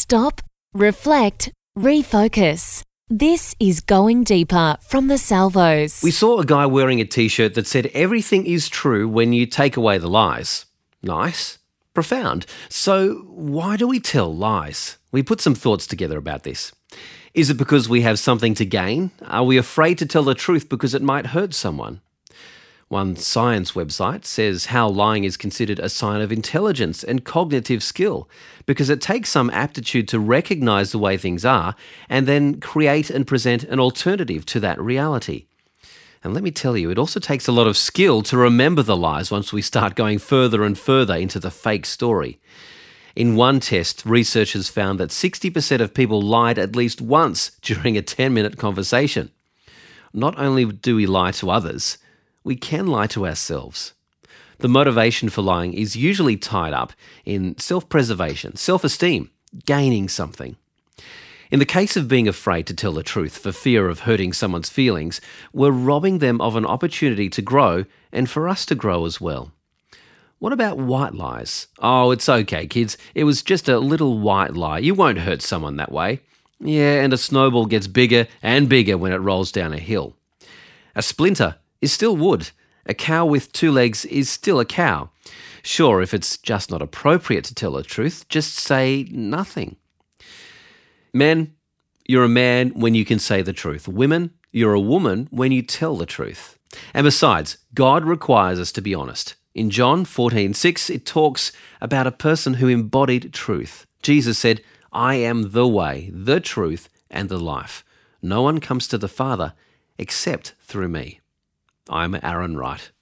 Stop, reflect, refocus. This is Going Deeper from the Salvos. We saw a guy wearing a t-shirt that said everything is true when you take away the lies. Nice. Profound. So why do we tell lies? We put some thoughts together about this. Is it because we have something to gain? Are we afraid to tell the truth because it might hurt someone? One science website says how lying is considered a sign of intelligence and cognitive skill because it takes some aptitude to recognise the way things are and then create and present an alternative to that reality. And let me tell you, it also takes a lot of skill to remember the lies once we start going further and further into the fake story. In one test, researchers found that 60% of people lied at least once during a 10-minute conversation. Not only do we lie to others, we can lie to ourselves. The motivation for lying is usually tied up in self-preservation, self-esteem, gaining something. In the case of being afraid to tell the truth for fear of hurting someone's feelings, we're robbing them of an opportunity to grow and for us to grow as well. What about white lies? Oh, it's okay, kids. It was just a little white lie. You won't hurt someone that way. Yeah, and a snowball gets bigger and bigger when it rolls down a hill. A splinter is still wood. A cow with 2 legs is still a cow. Sure, if it's just not appropriate to tell the truth, just say nothing. Men, you're a man when you can say the truth. Women, you're a woman when you tell the truth. And besides, God requires us to be honest. In John 14:6, it talks about a person who embodied truth. Jesus said, "I am the way, the truth, and the life. No one comes to the Father except through me." I'm Aaron Wright.